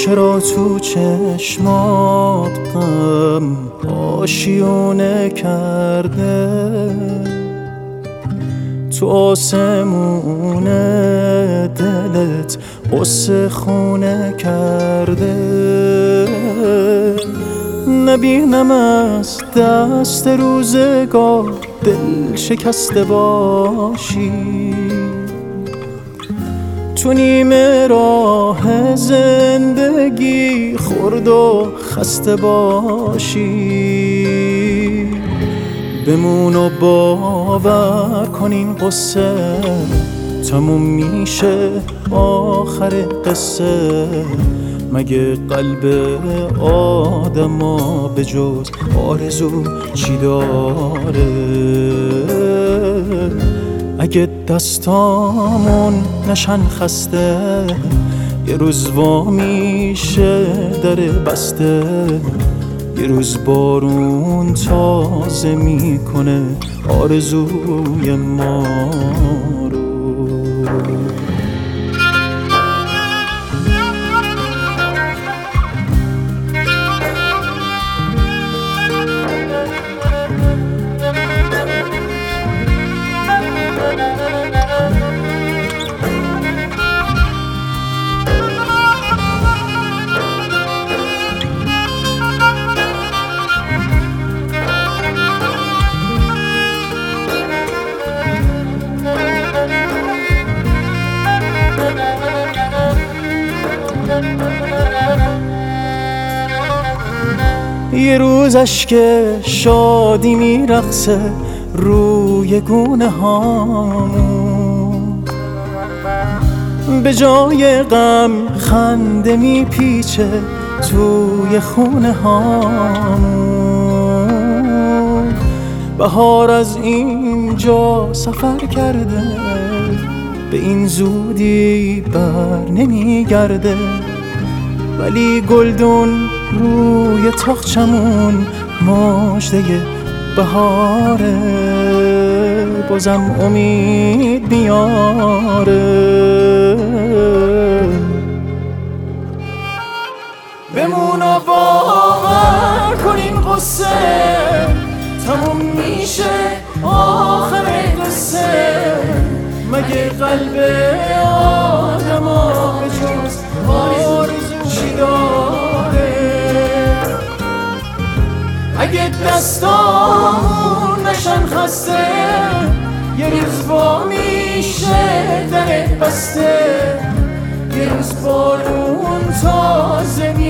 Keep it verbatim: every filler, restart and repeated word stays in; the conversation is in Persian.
چرا تو چشمات غم آشیونه کرده؟ تو آسمون دلت قصه خونه کرده؟ نبینم از دست روزگار دل شکسته باشی، تو نیمه راه زندگی خرد و خسته باشی. بمون و باور کن این قصه تموم میشه آخر قصه. مگه قلب آدما به جز آرزو چی داره؟ اگه دستامون نشن خسته یه روز وا میشه در بسته، یه روز بارون تازه میکنه آرزوی ما رو. یه روز اشک شادی میرقصه روی گونه هامون، به جای غم خنده میپیچه توی خونه هامون. بهار از اینجا سفر کرده به این زودی بر نمیگرده، ولی گلدون روی تاقچمون مژده بهاره، بازم امید میاره. بمون و باور کن این قصه تموم میشه آخر قصه. مگه قلب آدما به جز آرزو چی داره؟ اگه دستامون نشن خسته یه روز وا میشه در بسته، یه روز بارون تازه